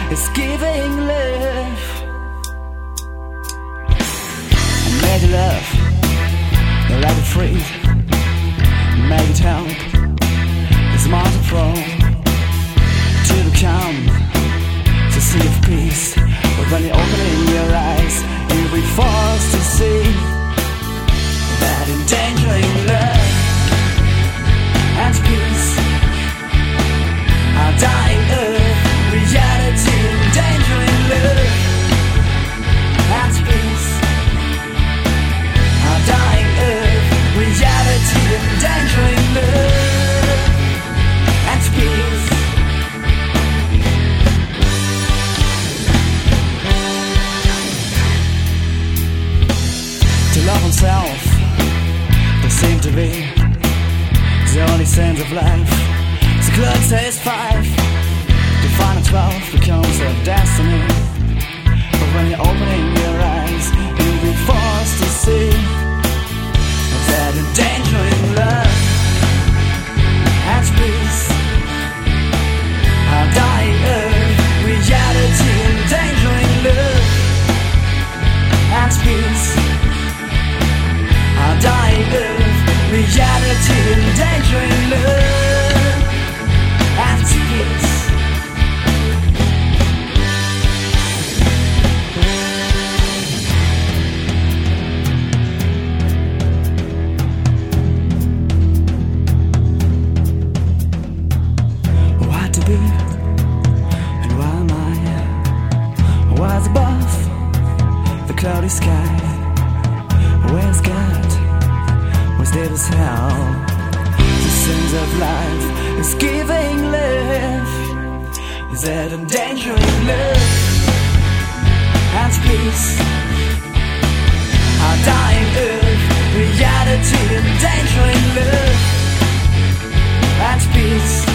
is giving life. Make it love, let it free. Make it help, it's more to prone to become to see of peace. But when you open in your eyes, you'll be forced to see that endangering love and peace, our dying earth, reality endangering love and peace, our dying earth, reality endangering love and peace. To love oneself, there seem to be the only sense of life. The clock says 5, to find a 12 becomes a destiny. But when you're opening your eyes, you'll be forced to see that endangering love and peace, our dying earth, reality endangering love and peace, our dying earth, reality endangering love and peace. What to be and why am I? What's above the cloudy sky? Where's God? Where's dead as hell? The sins of life is giving life. Is that endangering love and peace? Our dying earth, reality endangering love and peace.